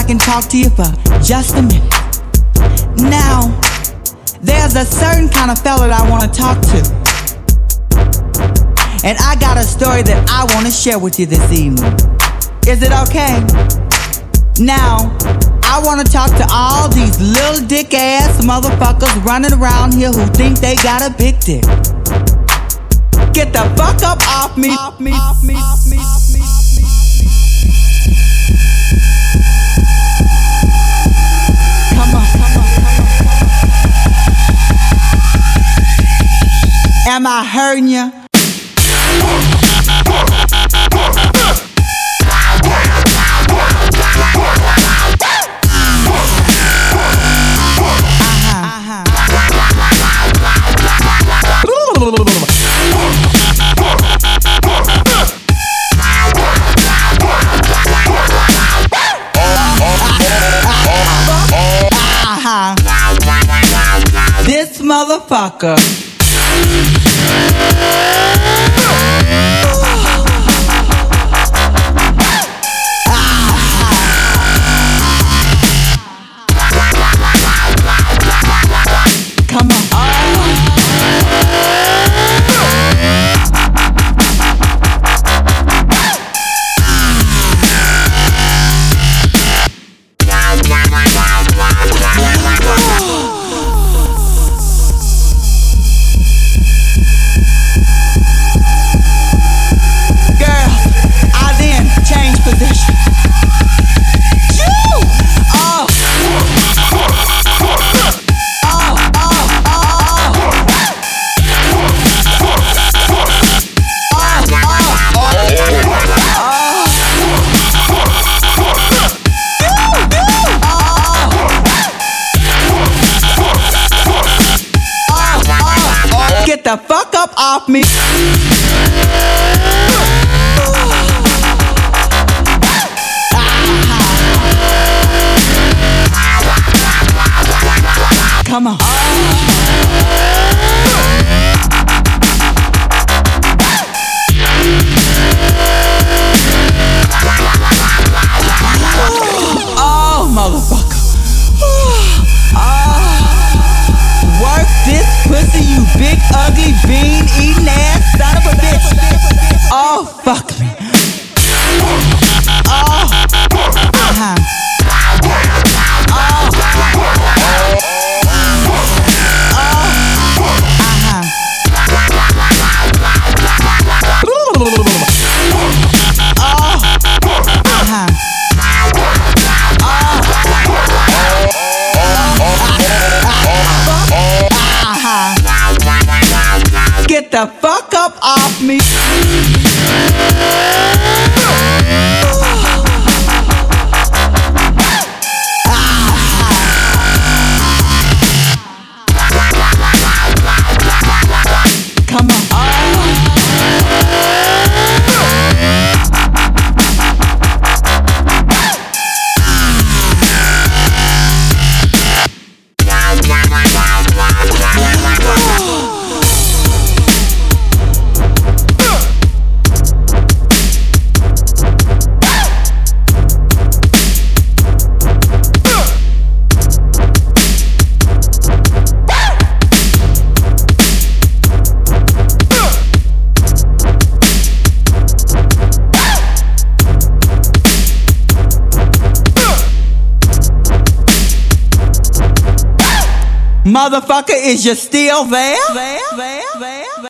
can talk to you for just a minute. Now, there's a certain kind of fella that I want to talk to. And I got a story that I want to share with you this evening. Is it okay? Now, I want to talk to all these little dick ass motherfuckers running around here who think they got a big dick. Get the fuck up off me. Come on. Am I hurting you? This motherfucker. Come on. Get the fuck up off me. Come on. Oh, motherfucker. Work this pussy, you big ugly bean eating ass son of a bitch. Oh, fuck me. Oh, Get the fuck up off me. Come on. Motherfucker, is you still there?